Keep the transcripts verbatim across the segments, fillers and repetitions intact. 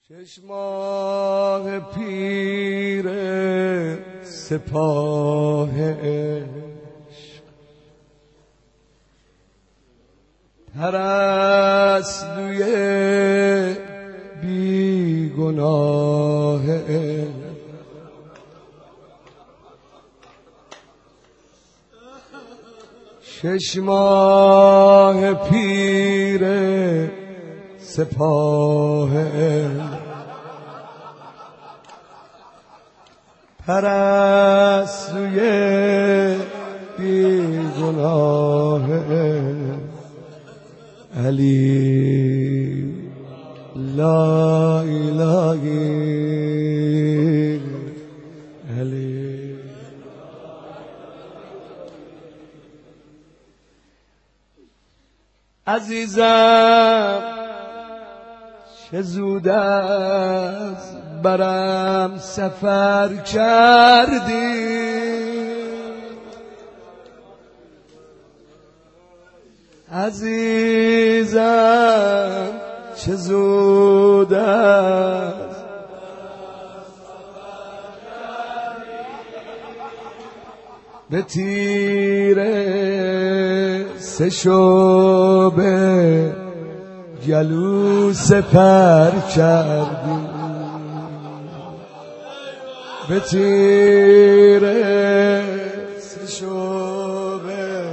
شش ماه پیر سپاه عشق پرستوی بی گناه عشق شش ماه پیر سپاه عشق پرستوی بی گناه علی لا اله علی. عزیزم چه زود از برم سفر کردی، عزیزم چه زود از به تیره سه شعبه گلو سپر کردی، به تیره سه شعبه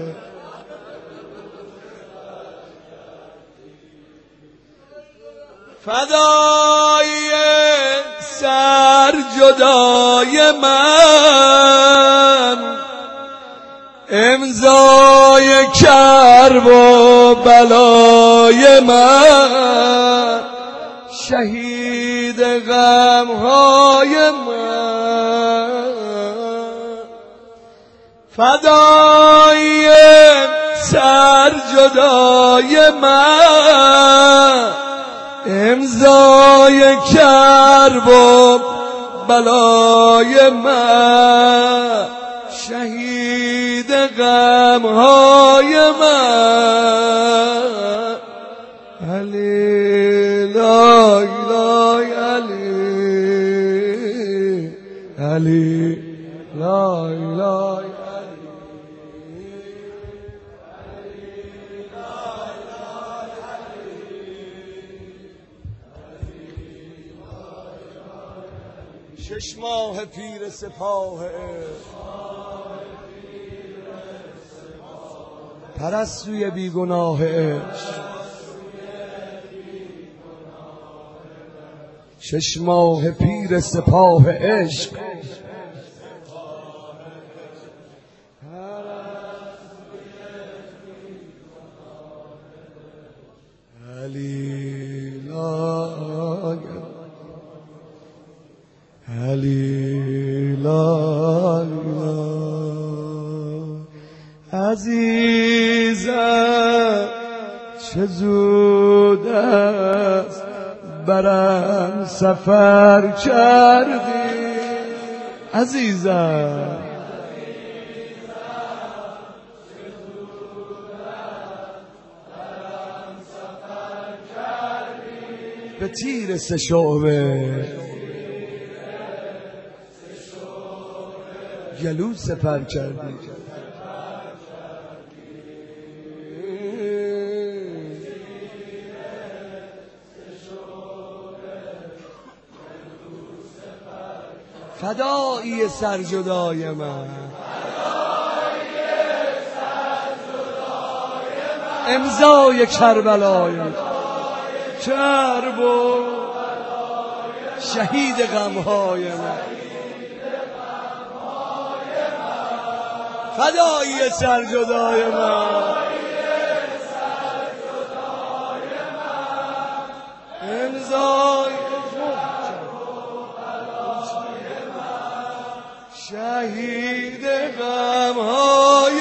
فدای سر جدای من، امضای کرب و بلای من، شهید غمهای من، فدای سر جدای من، امضای کرب و بلای من، شهید غمهای من، علی لا اله علی علی لا اله شش ماه پیر سپاه پرستوی بی گناه عشق، شش ماه پیر سپاه عشق علی لا علی لا عزیزم چه زود است برم سفر کردی، عزیزم به تیر سه شعبه گلو سپر کردی، فدایی سرجدای من، امضای کربلای من، کرب و شهید غمهای من، فدایی سرجدای من، امضای شهید غمهای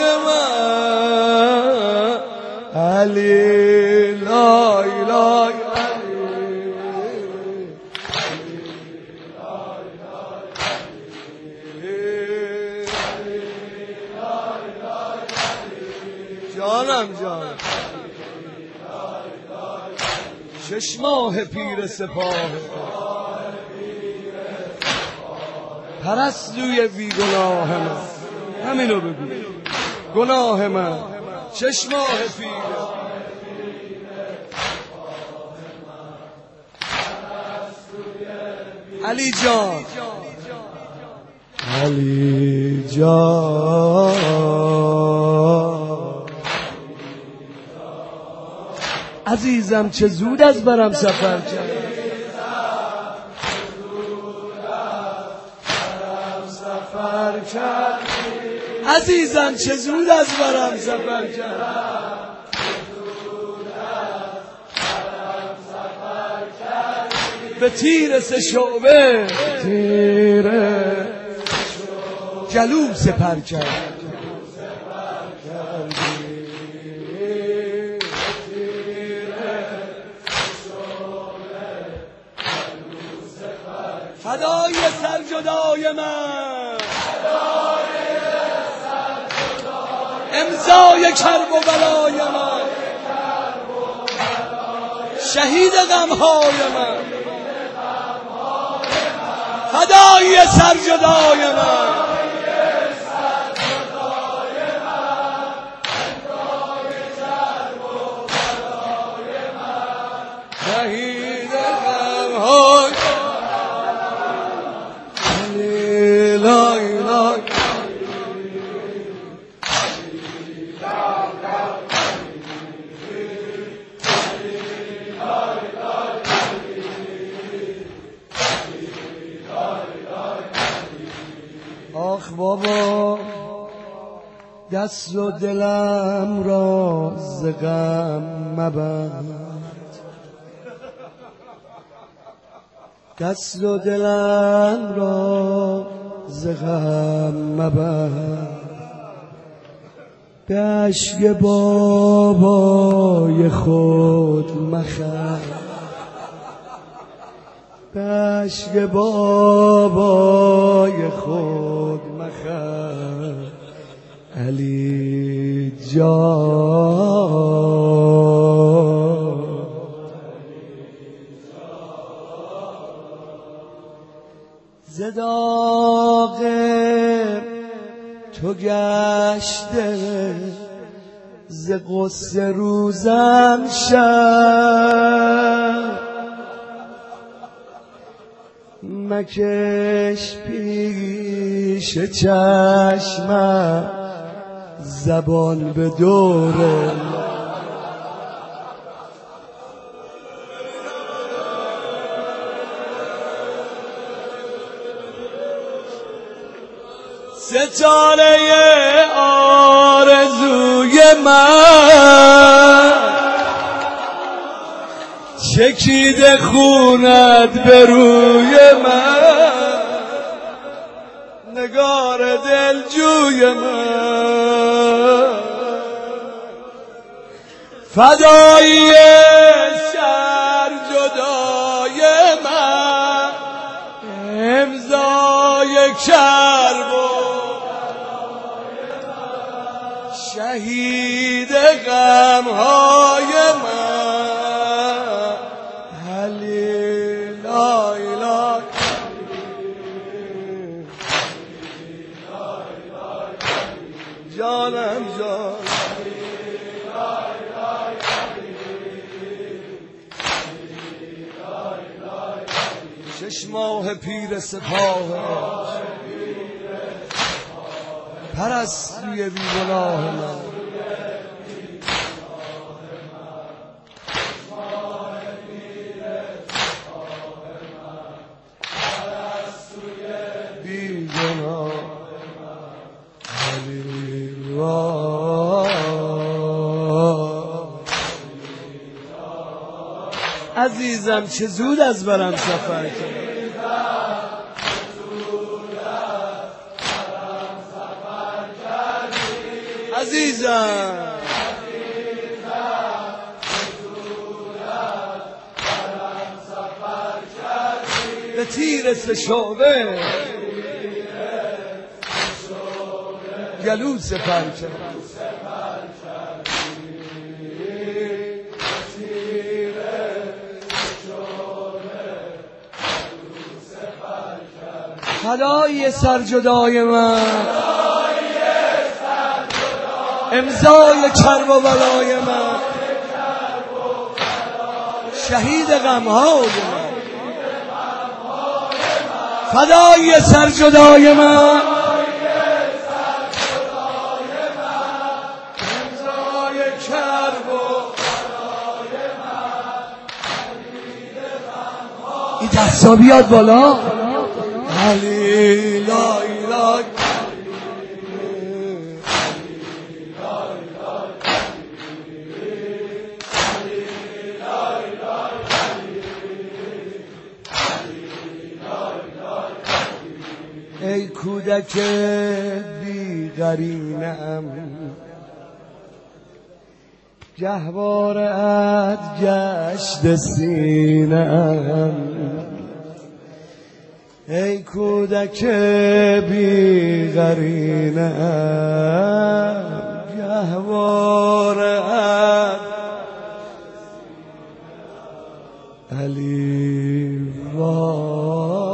من، علی لا اله جانم جان شش ماه پیر سپاه پرستوی بی گناه من. همینو بگو گناه من شش ماه پیر علی جان علی جان عزیزم چه زود از برم سفر کرد سفر کرد عزیزم چه زود از برم سفر کرد به تیر سه شعبه تیر جلو سپر کرد فدای سر جدای من امضای کرب و بلای من شهید غمهای من فدای سر جدای من شهید غمهای لا اله آخ بابا دست و دلم را ز غم مبند دست و دلم را ز غم مبند به اشک بابای خود مخند به اشک بابای خود مخند علی جان ز داغ تو گشته ز غصه روزم شب مکش پیش چشمم زبان به دوره ستاره آرزوی من چکیده خونت به روی من نگار دلجوی من فدایی سر جدای من امضای کرب و شهید غمهای من علی لا اله جانم جان شش ماه پیر سپاه پرستوی بی گناه من بی گناه علی را عزیزم چه زود از برم سفر کرد عزیزم به تیر سه شعبه گلو سپر کرد فدای سرجدای من، امضای کرب و بلای من، شهید غمهای من، فدای سرجدای من، امضای کرب و این دستا بیاد بالا. علی لای لای ای کودک بی‌قرینه‌ام، گهواره‌ات گشت سینه‌ام. ای کودک بی‌قرینه‌ام، گهواره‌ات علی وای.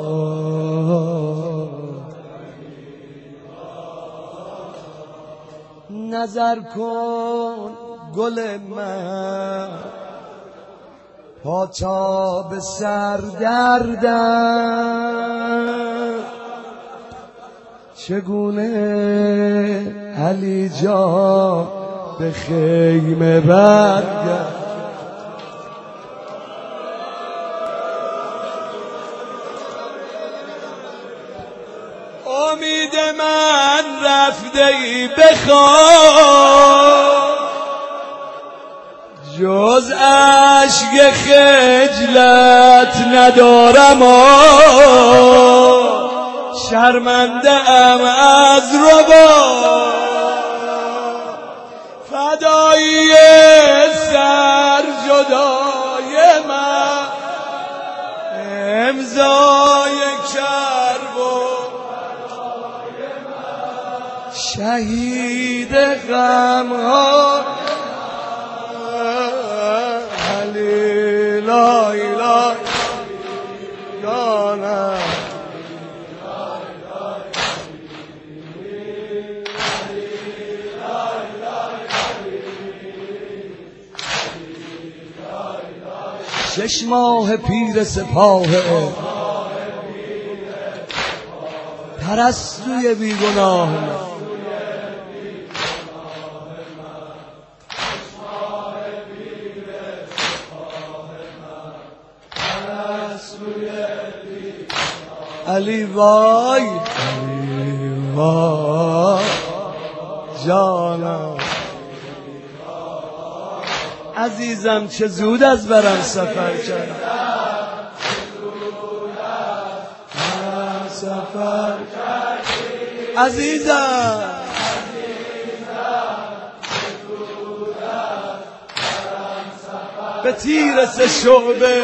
نظر کن گل من، پا تا به سر دردم، چگونه علی جان به خیمه برگرد. امید من رفته ای بخواب، جز اشک خجلت ندارم، شرمنده ام از ربا. فدایی سر جدای من، امضای کرب و شهید غمها. علی لای لای جانم، شش ماه پیر سپاه پرستوی بیگناه من، علی وای علی وای جانم. عزیزم چه زود از برم سفر کردم، سفر عزیزم، به تیر سه شعبه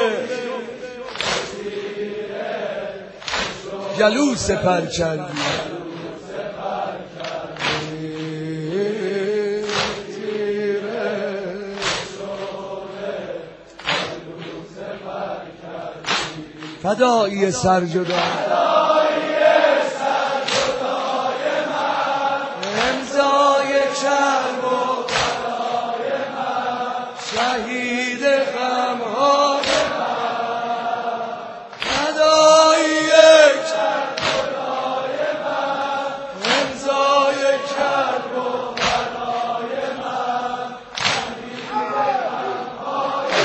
گلو سپر کردی. فدایی سرجدای امضای کرب و بلای من، شهید غمها. فدایی سرجدای من، امضای کرب و بلای من، شهید غمهای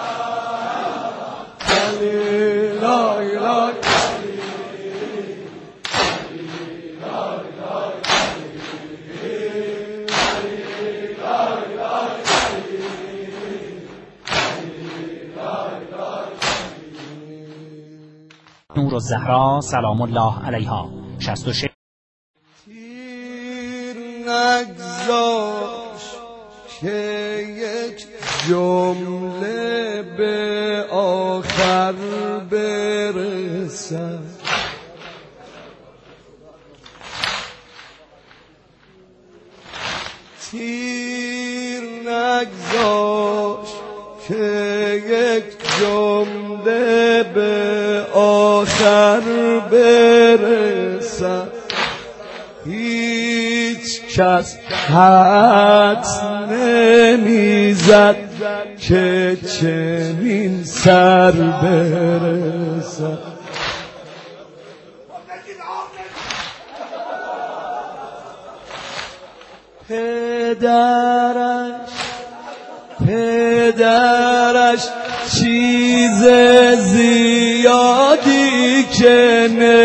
من. علی لای لای نورالزهرا سلام الله علیها شصت و شش. تیر نگذاش که یک جمله به آخر برسد، تیر نگذاش که یک جمله به آخر برسم هیچ کس حدس نمیزد که چنین سر برسم. پدرش پدرش چیز زیادی که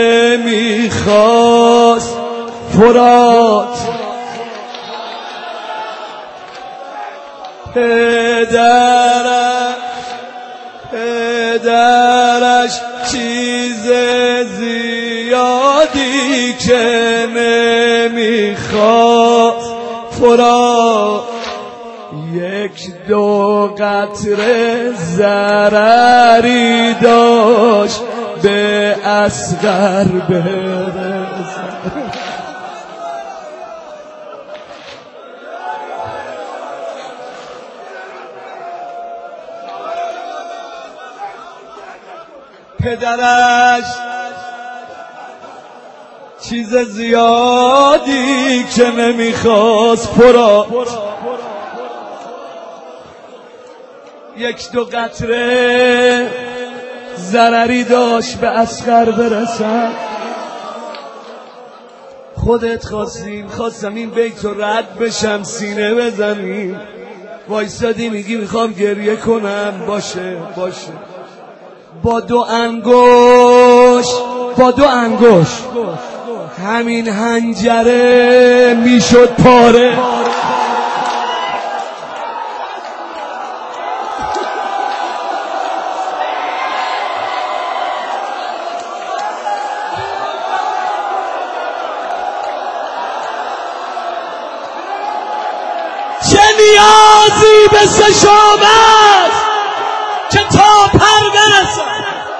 نمیخواست فرات پدرش پدرش چیز زیادی که نمیخواست فرات یک دو قطره ضرری داشت به اصغر برسد. پدرش چیز زیادی که نمیخواست پرا یک دو قطره ضرری داشت به اصغر برسد. خودت خواستیم خواستم این بیت رو رد بشم سینه بزنیم وایستادی میگی میخوام گریه کنم. باشه باشه با دو انگوش با دو انگوش همین حنجره میشد پاره. چه نیازی به سشام است که تا پر برسد.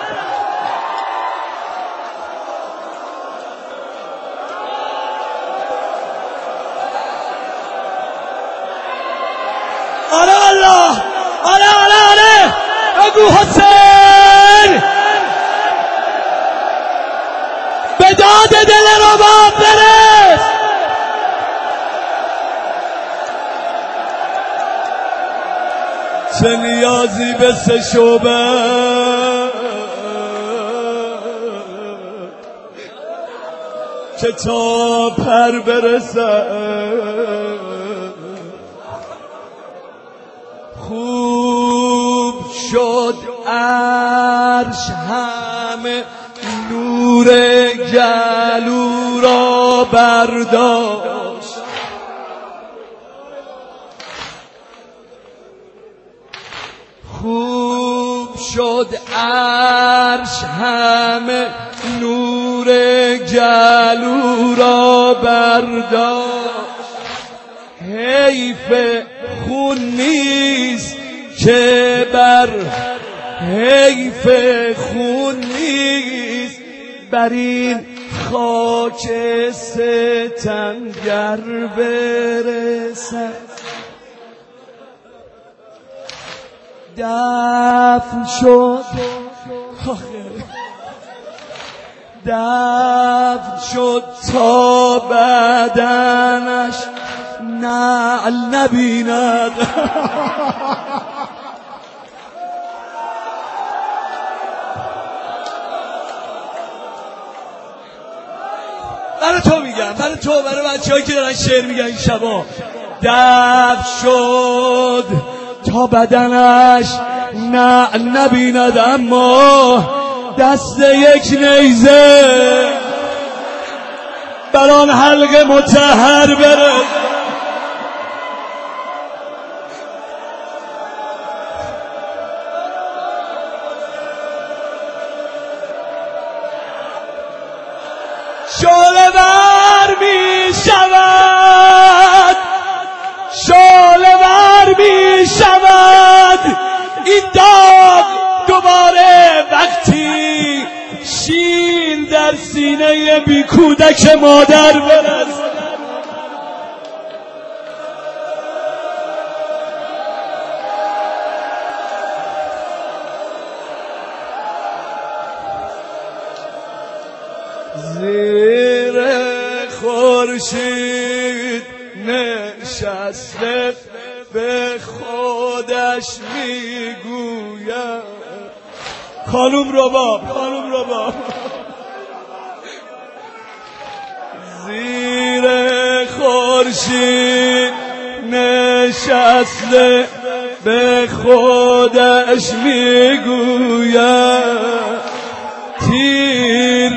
آره الله آره آره آره بگو حسین به داد دل رباب برس. چه نیازی به سه شعبه که تا پر برسد. خوب شد عرش همه نور گلو را برداشت. خوب شد عرش همه نور گلو را برداشت. حیف خون نیست که بر حیف خون نیست بر این خاک ستمگر برسد. دفن شد دفن شد تا بدنش نعل نبیند. برای تو میگم برای تو برای بچه هایی که دارن شعر میگن این شبا. دفن شد تا بدنش نعل نبیند اما دست یک نیزه بر آن حلق مطهر برد. شعله ور می شود شعله ور می شود این داغ دوباره وقتی شیر در سینه بی کودک مادر برسد. زیر خورشید نشسته به خودش میگوید. خانوم رباب خانوم رباب زیر خورشید نشسته به خودش میگوید تیر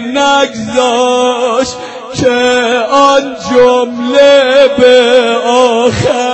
نگذاشت که آن جمله به آخر